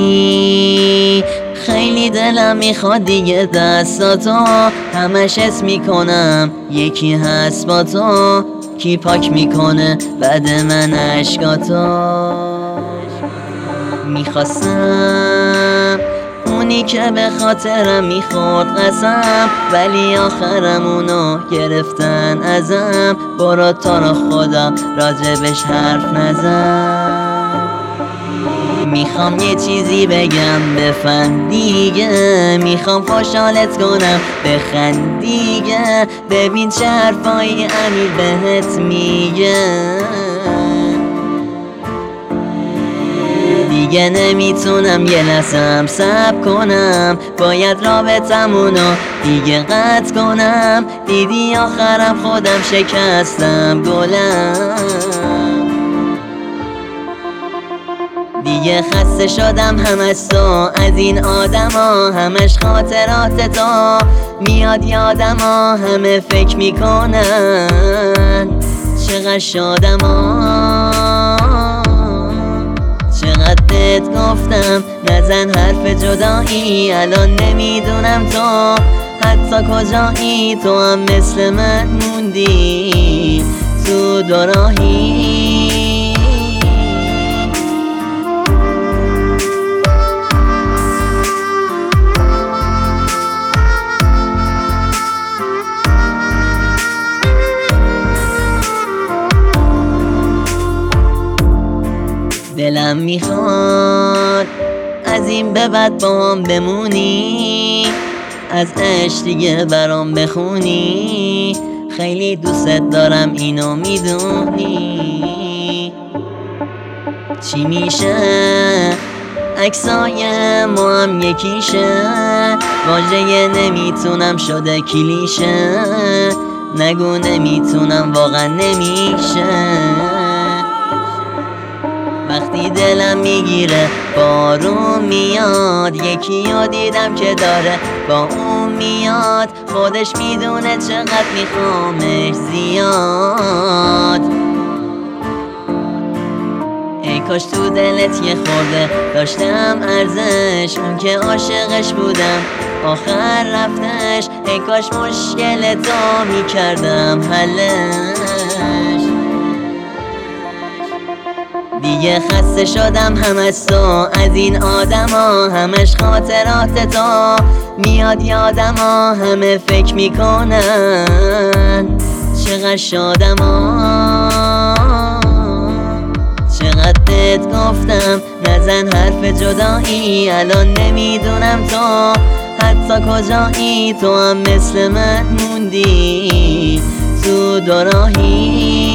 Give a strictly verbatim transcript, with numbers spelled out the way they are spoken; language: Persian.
بمونی. خیلی دلم میخواد دیگه دستاتو همش حس میکنم یکی هست با تو، کی پاک میکنه بعد من عشقاتو. میخواستم اونی که به خاطرم میخورد قسم، ولی آخرم اونو گرفتن ازم. برو تو رو خدا راجبش حرف نزن. میخوام یه چیزی بگم بفهم دیگه، میخوام خوشحالت کنم بخند دیگه. ببین چه حرفایی امیر بهت میگه، دیگه نمیتونم یه لحظم صبر کنم. باید رابطمونو دیگه قطع کنم. دیدی آخرم خودم شکستم گلم. دیگه خسته شدم هم از تو، از این آدم ها همش خاطرات تو میاد یادم ها. همه فکر میکنن چقدر شادم ها، چقدر بهت گفتم نزن حرف جدایی. الان نمیدونم تو حتی کجایی، تو هم مثل من موندی تو دوراهی. دلم میخواد از این به بعد با هم بمونی، از عشق دیگه برام بخونی. خیلی دوست دارم اینو میدونی. چی میشه عکسای ما هم یکیشه، واژه نمیتونم شده کلیشه. نگو نمیتونم واقعا نمیشه. وقتی دلم میگیره بارون میاد، یکی رو دیدم که داره با اون میاد. خودش میدونه چقدر میخوامش زیاد. ای کاش تو دلت یه خورده داشتم ارزش، اون که عاشقش بودم آخر رفتش. ای کاش مشکلتو میکردم حلش. دیگه خسته شدم هم از تو، از این آدم ها همش خاطرات تو میاد یادم ها. همه فکر میکنن چقدر شادم ها، چقدر بهت گفتم نزن حرف جدایی. الان نمیدونم تو حتی کجایی، تو هم مثل من موندی تو دوراهی.